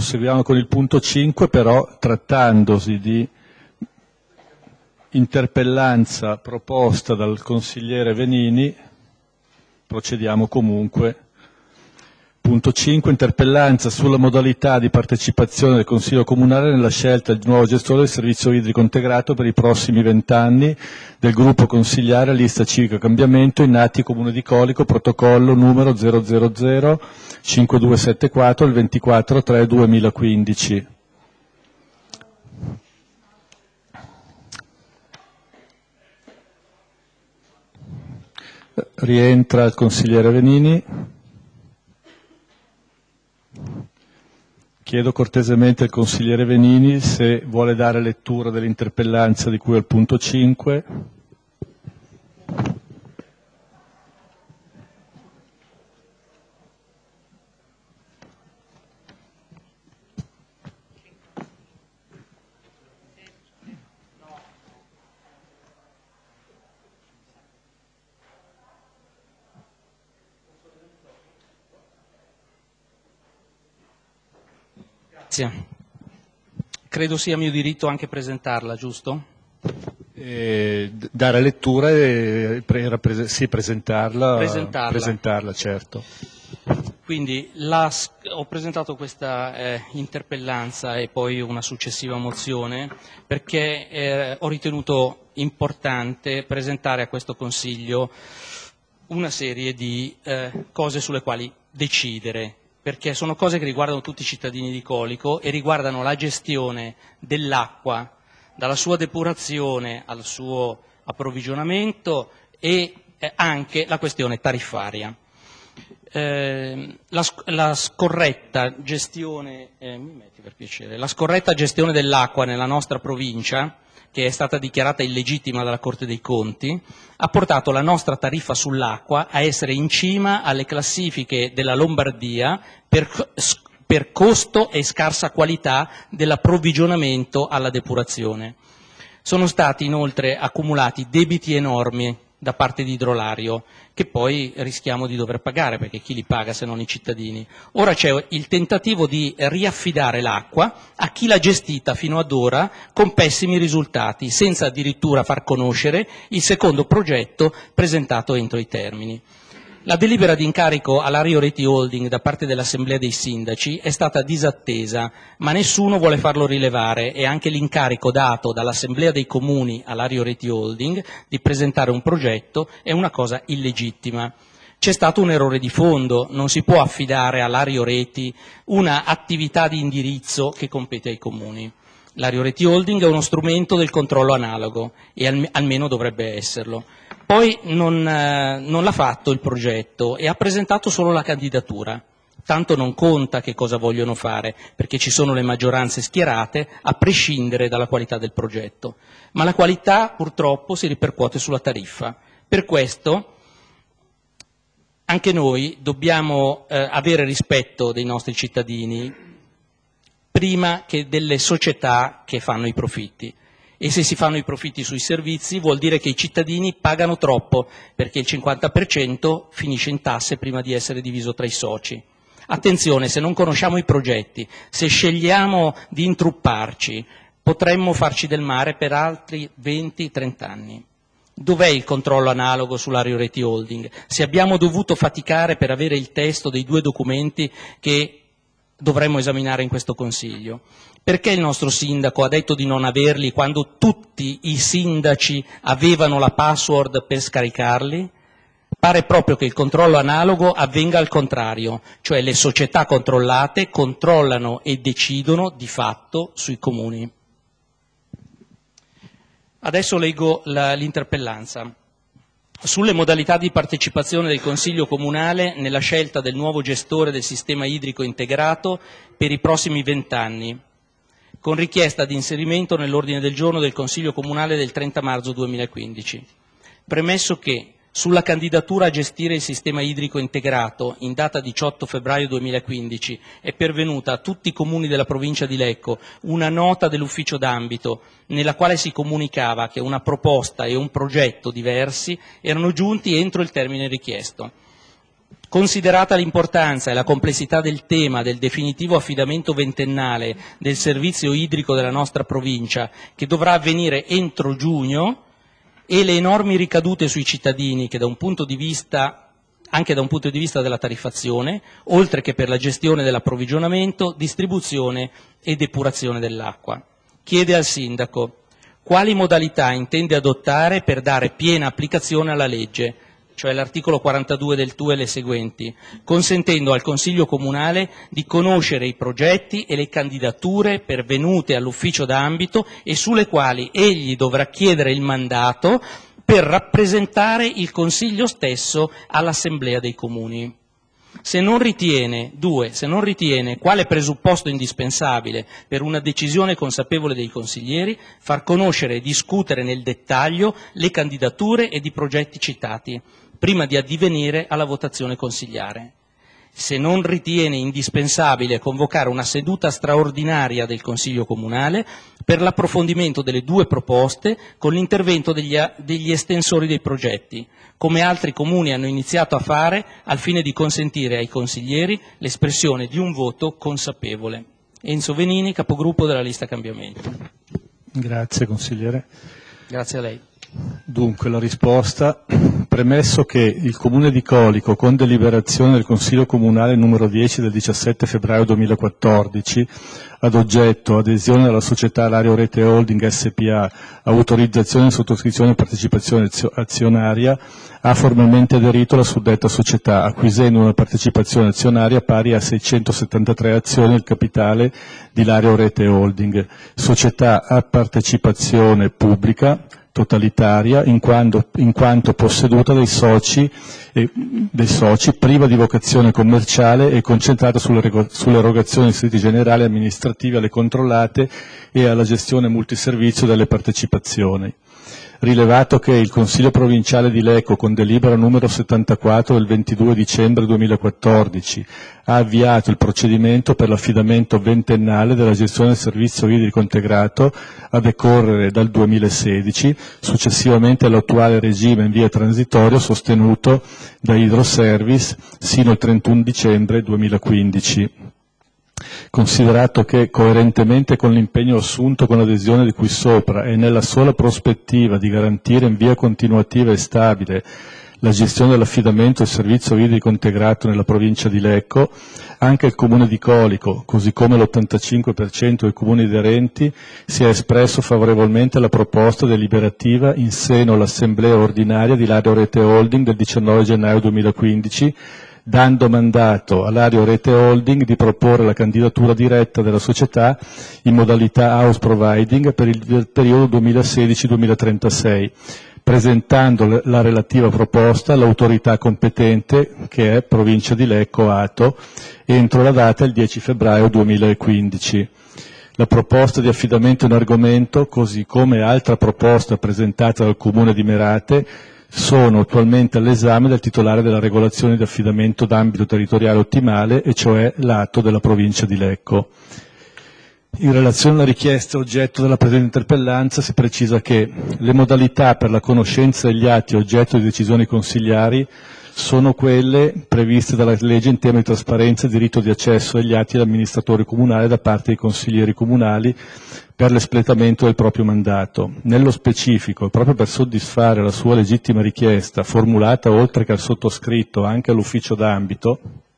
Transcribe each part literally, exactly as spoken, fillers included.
proseguiamo con il punto cinque, però trattandosi di interpellanza proposta dal consigliere Venini, procediamo comunque. Punto cinque, interpellanza sulla modalità di partecipazione del Consiglio Comunale nella scelta del nuovo gestore del servizio idrico integrato per i prossimi vent'anni del gruppo consigliare Lista Civica Cambiamento Innati Comune di Colico, protocollo numero zero zero zero cinque due sette quattro il ventiquattro tre duemilaquindici. Rientra il consigliere Venini. Chiedo cortesemente al consigliere Venini se vuole dare lettura dell'interpellanza di cui al punto cinque. Grazie. Credo sia mio diritto anche presentarla, giusto? Eh, dare lettura e pre- sì, presentarla, presentarla. Presentarla, certo. Quindi la, ho presentato questa eh, interpellanza e poi una successiva mozione perché eh, ho ritenuto importante presentare a questo Consiglio una serie di eh, cose sulle quali decidere, perché sono cose che riguardano tutti i cittadini di Colico e riguardano la gestione dell'acqua, dalla sua depurazione al suo approvvigionamento e eh, anche la questione tariffaria. Eh, la, la scorretta gestione, eh, mi metti per piacere, la scorretta gestione dell'acqua nella nostra provincia, che è stata dichiarata illegittima dalla Corte dei Conti, ha portato la nostra tariffa sull'acqua a essere in cima alle classifiche della Lombardia per, per costo e scarsa qualità dell'approvvigionamento alla depurazione. Sono stati inoltre accumulati debiti enormi da parte di Idrolario, che poi rischiamo di dover pagare, perché chi li paga se non i cittadini. Ora c'è il tentativo di riaffidare l'acqua a chi l'ha gestita fino ad ora con pessimi risultati, senza addirittura far conoscere il secondo progetto presentato entro i termini. La delibera di incarico all'Ario Reti Holding da parte dell'Assemblea dei Sindaci è stata disattesa, ma nessuno vuole farlo rilevare e anche l'incarico dato dall'Assemblea dei Comuni all'Ario Reti Holding di presentare un progetto è una cosa illegittima. C'è stato un errore di fondo, non si può affidare all'Ario Reti una attività di indirizzo che compete ai Comuni. L'Ario Reti Holding è uno strumento del controllo analogo e al, almeno dovrebbe esserlo. Poi non, eh, non l'ha fatto il progetto e ha presentato solo la candidatura. Tanto non conta che cosa vogliono fare, perché ci sono le maggioranze schierate, a prescindere dalla qualità del progetto. Ma la qualità purtroppo si ripercuote sulla tariffa. Per questo anche noi dobbiamo eh, avere rispetto dei nostri cittadini prima che delle società che fanno i profitti. E se si fanno i profitti sui servizi vuol dire che i cittadini pagano troppo, perché il cinquanta per cento finisce in tasse prima di essere diviso tra i soci. Attenzione, se non conosciamo i progetti, se scegliamo di intrupparci, potremmo farci del mare per altri venti trenta anni. Dov'è il controllo analogo sull'Ario Reti Holding? Se abbiamo dovuto faticare per avere il testo dei due documenti che dovremmo esaminare in questo Consiglio. Perché il nostro sindaco ha detto di non averli quando tutti i sindaci avevano la password per scaricarli? Pare proprio che il controllo analogo avvenga al contrario, cioè le società controllate controllano e decidono di fatto sui comuni. Adesso leggo l'interpellanza. Sulle modalità di partecipazione del Consiglio Comunale nella scelta del nuovo gestore del sistema idrico integrato per i prossimi vent'anni, con richiesta di inserimento nell'ordine del giorno del Consiglio Comunale del trenta marzo duemilaquindici. Premesso che sulla candidatura a gestire il sistema idrico integrato in data diciotto febbraio duemilaquindici è pervenuta a tutti i comuni della provincia di Lecco una nota dell'ufficio d'ambito nella quale si comunicava che una proposta e un progetto diversi erano giunti entro il termine richiesto. Considerata l'importanza e la complessità del tema del definitivo affidamento ventennale del servizio idrico della nostra provincia, che dovrà avvenire entro giugno, e le enormi ricadute sui cittadini che da un punto di vista, anche da un punto di vista della tariffazione, oltre che per la gestione dell'approvvigionamento, distribuzione e depurazione dell'acqua. Chiede al Sindaco quali modalità intende adottare per dare piena applicazione alla legge, cioè l'articolo quarantadue del T U E e le seguenti, consentendo al Consiglio Comunale di conoscere i progetti e le candidature pervenute all'ufficio d'ambito e sulle quali egli dovrà chiedere il mandato per rappresentare il Consiglio stesso all'Assemblea dei Comuni. Se non ritiene, due, se non ritiene quale presupposto indispensabile per una decisione consapevole dei consiglieri, far conoscere e discutere nel dettaglio le candidature ed i progetti citati, prima di addivenire alla votazione consigliare. Se non ritiene indispensabile convocare una seduta straordinaria del Consiglio Comunale per l'approfondimento delle due proposte con l'intervento degli, degli estensori dei progetti, come altri comuni hanno iniziato a fare al fine di consentire ai consiglieri l'espressione di un voto consapevole. Enzo Venini, capogruppo della lista Cambiamento. Grazie consigliere. Grazie a lei. Dunque, la risposta, premesso che il Comune di Colico, con deliberazione del Consiglio Comunale numero dieci del diciassette febbraio duemilaquattordici, ad oggetto adesione alla società Lario Rete Holding S P A, autorizzazione, sottoscrizione e partecipazione azionaria, ha formalmente aderito alla suddetta società, acquisendo una partecipazione azionaria pari a seicentosettantatré azioni del capitale di Lario Rete Holding, società a partecipazione pubblica, totalitaria, in quanto, in quanto posseduta dai soci, eh, dei soci, priva di vocazione commerciale e concentrata sulle, sull'erogazione di servizi generali e amministrativi alle controllate e alla gestione multiservizio delle partecipazioni. Rilevato che il Consiglio Provinciale di Lecco, con delibera numero settantaquattro del ventidue dicembre duemilaquattordici, ha avviato il procedimento per l'affidamento ventennale della gestione del servizio idrico integrato a decorrere dal duemilasedici, successivamente all'attuale regime in via transitoria sostenuto da Hydroservice sino al trentuno dicembre duemilaquindici. Considerato che, coerentemente con l'impegno assunto con l'adesione di cui sopra e nella sola prospettiva di garantire in via continuativa e stabile la gestione dell'affidamento del servizio idrico integrato nella provincia di Lecco, anche il Comune di Colico, così come l'ottantacinque per cento dei comuni aderenti, si è espresso favorevolmente alla proposta deliberativa in seno all'Assemblea ordinaria di Lario Rete Holding del diciannove gennaio duemilaquindici, dando mandato all'Lario Rete Holding di proporre la candidatura diretta della società in modalità house providing per il periodo duemilasedici duemilatrentasei, presentando la relativa proposta all'autorità competente, che è Provincia di Lecco Ato, entro la data il dieci febbraio duemilaquindici. La proposta di affidamento in argomento, così come altra proposta presentata dal Comune di Merate, sono attualmente all'esame del titolare della regolazione di affidamento d'ambito territoriale ottimale, e cioè l'Ato della provincia di Lecco. In relazione alla richiesta oggetto della presente interpellanza si precisa che le modalità per la conoscenza degli atti oggetto di decisioni consigliari sono quelle previste dalla legge in tema di trasparenza e diritto di accesso agli atti dell'amministratore comunale da parte dei consiglieri comunali per l'espletamento del proprio mandato. Nello specifico, proprio per soddisfare la sua legittima richiesta, formulata oltre che al sottoscritto anche all'ufficio d'ambito,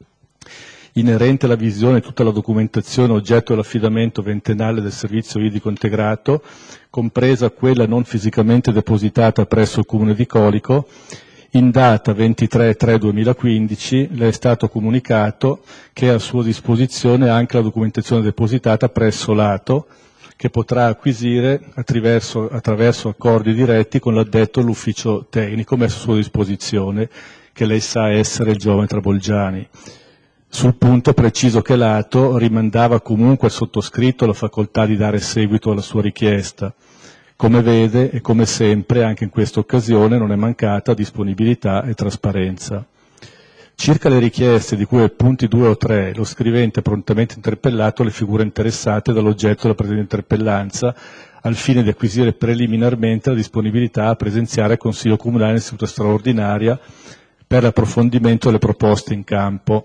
inerente alla visione di tutta la documentazione oggetto dell'affidamento ventennale del servizio idrico integrato, compresa quella non fisicamente depositata presso il Comune di Colico, in data ventitré tre duemilaquindici le è stato comunicato che è a sua disposizione anche la documentazione depositata presso l'Ato, che potrà acquisire attraverso, attraverso accordi diretti con l'addetto all'ufficio tecnico messo a sua disposizione, che lei sa essere il geometra Bolgiani. Sul punto preciso che l'Ato rimandava comunque al sottoscritto la facoltà di dare seguito alla sua richiesta. Come vede, e come sempre, anche in questa occasione non è mancata disponibilità e trasparenza. Circa le richieste di cui ai punti due o tre, lo scrivente ha prontamente interpellato le figure interessate dall'oggetto della presente interpellanza, al fine di acquisire preliminarmente la disponibilità a presenziare al Consiglio Comunale in seduta straordinaria per l'approfondimento delle proposte in campo.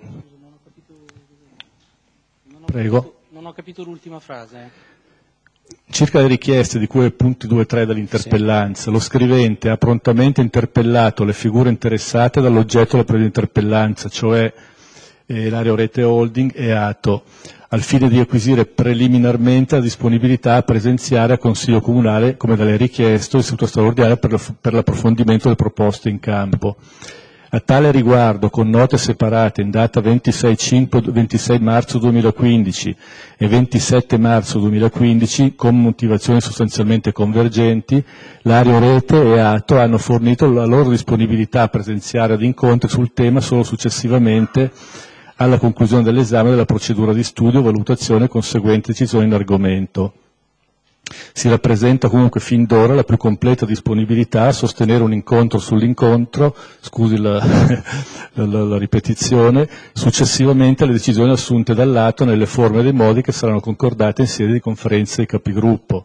Prego. Non ho capito l'ultima frase. Circa le richieste di cui è punti due e tre dell'interpellanza, sì. Lo scrivente ha prontamente interpellato le figure interessate dall'oggetto della previa interpellanza, cioè eh, l'Area Rete Holding e Ato, al fine di acquisire preliminarmente la disponibilità a presenziare a Consiglio Comunale, come da lei richiesto, istituto straordinario per, per l'approfondimento delle proposte in campo. A tale riguardo, con note separate in data ventisei marzo duemilaquindici e ventisette marzo duemilaquindici, con motivazioni sostanzialmente convergenti, l'Area Rete e Ato hanno fornito la loro disponibilità a presenziare ad incontri sul tema solo successivamente alla conclusione dell'esame della procedura di studio, valutazione e conseguente decisione in argomento. Si rappresenta comunque fin d'ora la più completa disponibilità a sostenere un incontro sull'incontro, scusi la, la, la, la ripetizione, successivamente alle decisioni assunte dall'Ato nelle forme e dei modi che saranno concordate in sede di conferenza dei capigruppo.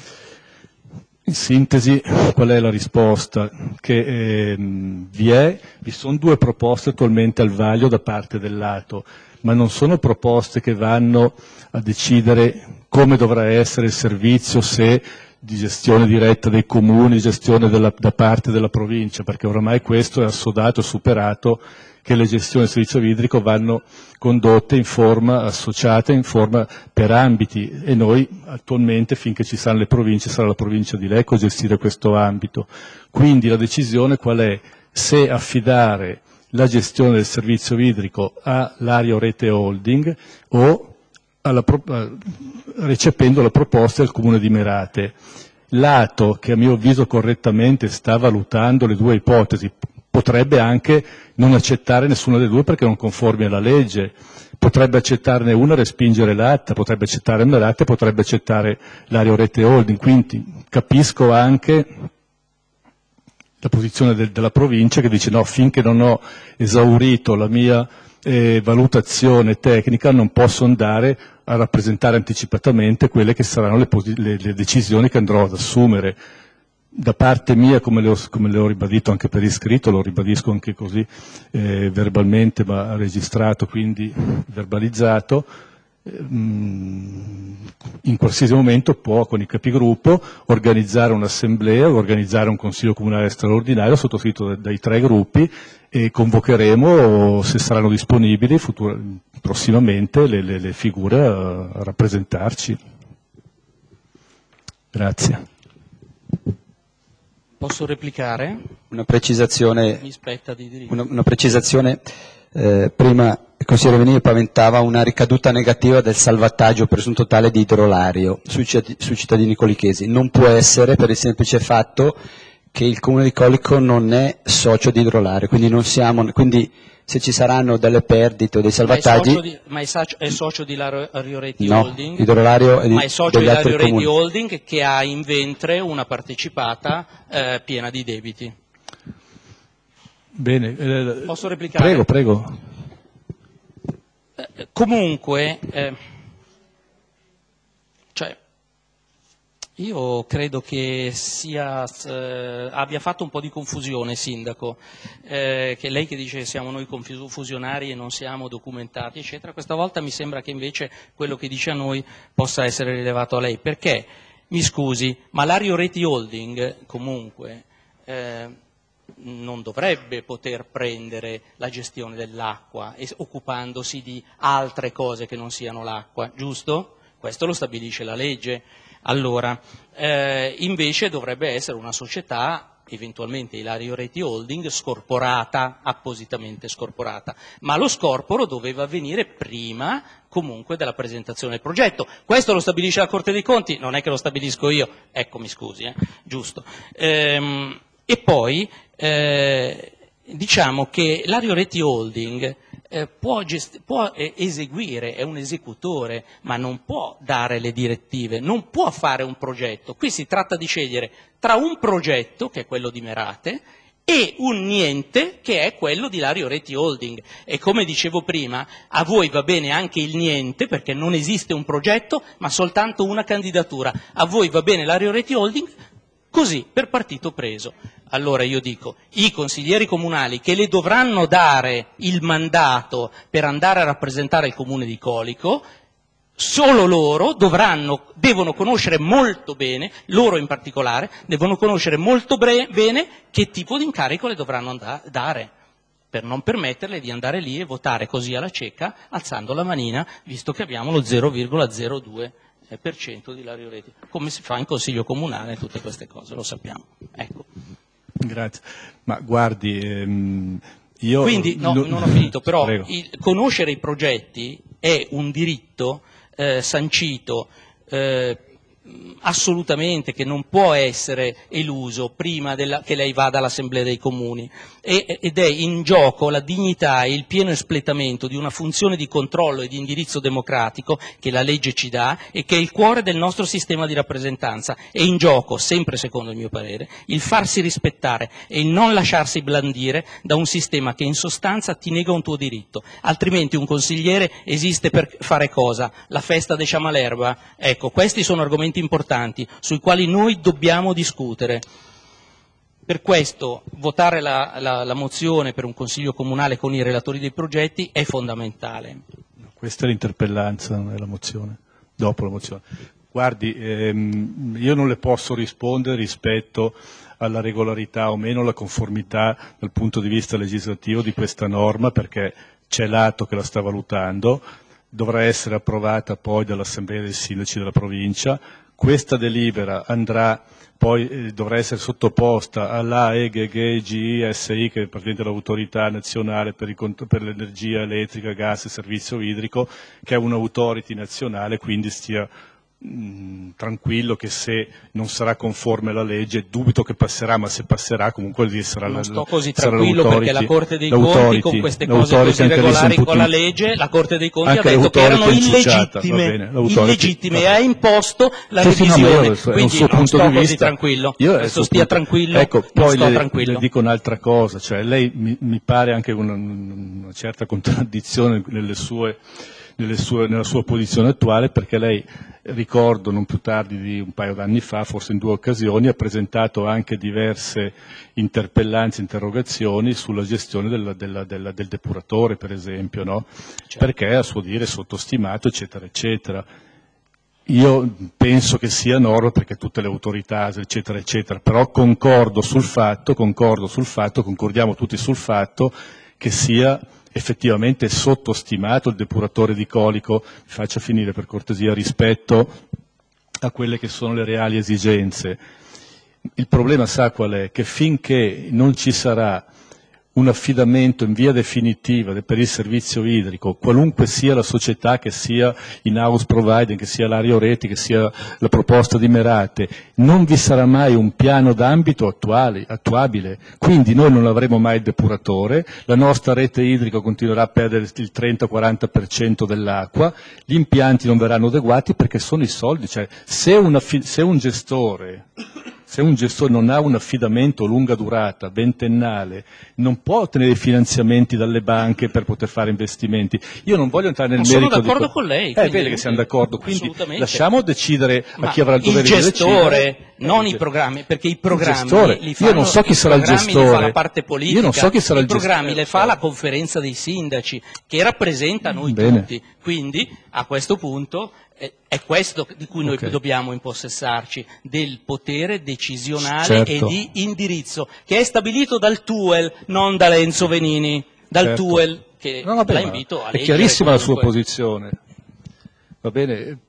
In sintesi, qual è la risposta? Che eh, vi è, vi sono due proposte attualmente al vaglio da parte dell'Ato, ma non sono proposte che vanno a decidere come dovrà essere il servizio, se di gestione diretta dei comuni, gestione della, da parte della provincia, perché oramai questo è assodato e superato, che le gestioni del servizio idrico vanno condotte in forma associata, in forma per ambiti, e noi attualmente, finché ci saranno le province, sarà la provincia di Lecco a gestire questo ambito. Quindi la decisione qual è? Se affidare la gestione del servizio idrico all'Area Rete Holding o alla, recependo la proposta del Comune di Merate. L'Ato, che a mio avviso correttamente sta valutando le due ipotesi, potrebbe anche non accettare nessuna delle due perché non conformi alla legge, potrebbe accettarne una e respingere l'altra, potrebbe accettare Merate, potrebbe accettare l'Area Rete Holding, quindi capisco anche la posizione del, della provincia che dice no, finché non ho esaurito la mia eh, valutazione tecnica non posso andare a rappresentare anticipatamente quelle che saranno le, le, le decisioni che andrò ad assumere. Da parte mia, come le, ho, come le ho ribadito anche per iscritto, lo ribadisco anche così eh, verbalmente, ma registrato, quindi verbalizzato, in qualsiasi momento può con i capigruppo organizzare un'assemblea, organizzare un consiglio comunale straordinario sottoscritto dai tre gruppi e convocheremo, se saranno disponibili futura, prossimamente, le, le, le figure a, a rappresentarci. Grazie. Posso replicare? Una precisazione. Mi spetta di diritto. Una, una precisazione. Eh, prima il consigliere Venini paventava una ricaduta negativa del salvataggio presunto tale di idrolario sui, sui cittadini colichesi. Non può essere, per il semplice fatto che il comune di Colico non è socio di idrolario, quindi non siamo, quindi se ci saranno delle perdite o dei salvataggi. Ma è socio di, ma è socio, è socio di Lario Reti no, Holding? Idrolario è di, ma è socio di Lario Reti Holding che ha in ventre una partecipata eh, piena di debiti. Bene, eh, posso replicare? Prego, prego. Eh, comunque, eh, cioè, io credo che sia, eh, abbia fatto un po' di confusione, Sindaco, eh, che lei che dice che siamo noi confusionari e non siamo documentati, eccetera, questa volta mi sembra che invece quello che dice a noi possa essere rilevato a lei, perché, mi scusi, ma l'Ario Reti Holding, comunque, eh, non dovrebbe poter prendere la gestione dell'acqua occupandosi di altre cose che non siano l'acqua, giusto? Questo lo stabilisce la legge. Allora, eh, invece dovrebbe essere una società, eventualmente Ilario Reti Holding, scorporata, appositamente scorporata, ma lo scorporo doveva avvenire prima comunque della presentazione del progetto. Questo lo stabilisce la Corte dei Conti, non è che lo stabilisco io, ecco mi scusi, eh, giusto. Ehm, E poi eh, diciamo che l'Ario Reti Holding eh, può, gest- può eh, eseguire, è un esecutore, ma non può dare le direttive, non può fare un progetto. Qui si tratta di scegliere tra un progetto, che è quello di Merate, e un niente, che è quello di l'Ario Reti Holding. E come dicevo prima, a voi va bene anche il niente, perché non esiste un progetto, ma soltanto una candidatura. A voi va bene l'Ario Reti Holding, così per partito preso. Allora io dico, i consiglieri comunali che le dovranno dare il mandato per andare a rappresentare il comune di Colico, solo loro dovranno, devono conoscere molto bene, loro in particolare, devono conoscere molto bene che tipo di incarico le dovranno dare, per non permetterle di andare lì e votare così alla cieca, alzando la manina, visto che abbiamo lo zero virgola zero due per cento di Ilario Reti, come si fa in consiglio comunale, tutte queste cose, lo sappiamo. Ecco. Grazie. Ma guardi, ehm, io... Quindi, no, non ho finito, però il, conoscere i progetti è un diritto eh, sancito eh, assolutamente, che non può essere eluso prima della, che lei vada all'Assemblea dei Comuni, e, ed è in gioco la dignità e il pieno espletamento di una funzione di controllo e di indirizzo democratico che la legge ci dà e che è il cuore del nostro sistema di rappresentanza. È in gioco, sempre secondo il mio parere, il farsi rispettare e il non lasciarsi blandire da un sistema che in sostanza ti nega un tuo diritto, altrimenti un consigliere esiste per fare cosa? La festa de Ciamalerba? Ecco, questi sono argomenti importanti sui quali noi dobbiamo discutere. Per questo votare la, la, la mozione per un consiglio comunale con i relatori dei progetti è fondamentale. Questa è l'interpellanza, non è la mozione, dopo la mozione. Guardi, ehm, io non le posso rispondere rispetto alla regolarità o meno, alla conformità dal punto di vista legislativo di questa norma, perché c'è l'atto che la sta valutando, dovrà essere approvata poi dall'Assemblea dei Sindaci della provincia. Questa delibera andrà poi eh, dovrà essere sottoposta all'A E G G G I S I, che è praticamente l'autorità nazionale per, il, per l'energia elettrica, gas e servizio idrico, che è un'autority nazionale, quindi stia mh, tranquillo che se non sarà conforme alla legge, dubito che passerà, ma se passerà comunque sarà la Non sto così sarà tranquillo perché la Corte dei Conti con queste cose così regolari con la legge, la Corte dei Conti ha detto che erano illegittime, illegittime e ha imposto la revisione, quindi non sto così tranquillo, io adesso stia tranquillo, ecco, non poi sto le, tranquillo. Le dico un'altra cosa, cioè lei mi, mi pare anche una, una certa contraddizione nelle sue, nelle sue, nella sua posizione attuale, perché lei, ricordo non più tardi di un paio d'anni fa, forse in due occasioni, ha presentato anche diverse interpellanze, interrogazioni sulla gestione della, della, della, del depuratore, per esempio, no? Certo. Perché a suo dire è sottostimato, eccetera, eccetera. Io penso che sia norma perché tutte le autorità, eccetera, eccetera, però concordo sul fatto, concordo sul fatto, concordiamo tutti sul fatto che sia effettivamente sottostimato il depuratore di Colico, mi faccia finire per cortesia, rispetto a quelle che sono le reali esigenze. Il problema sa qual è? Che finché non ci sarà un affidamento in via definitiva per il servizio idrico, qualunque sia la società, che sia in-house provider, che sia l'Ario Reti, che sia la proposta di Merate, non vi sarà mai un piano d'ambito attuale, attuabile, quindi noi non avremo mai il depuratore, la nostra rete idrica continuerà a perdere il trenta quaranta per cento dell'acqua, gli impianti non verranno adeguati perché sono i soldi, cioè se, una, se un gestore Se un gestore non ha un affidamento lunga durata, ventennale, non può ottenere finanziamenti dalle banche per poter fare investimenti. Io non voglio entrare nel non merito. Sono d'accordo di... con lei. Eh, vede che siamo d'accordo, quindi lasciamo decidere Ma a chi avrà il dovere di decidere. Il gestore, non i programmi, perché i programmi li fanno, io non so chi sarà il gestore. Li fa la parte politica, io non so chi sarà i il programmi gestore. le fa la conferenza dei sindaci, che rappresenta noi Bene. tutti. Quindi, a questo punto, è questo di cui noi okay. dobbiamo impossessarci, del potere decisionale certo. e di indirizzo, che è stabilito dal T U E L, non da Enzo Venini, dal certo. T U E L, che no, vabbè, la invito a leggere. È chiarissima comunque. la sua posizione. Va bene,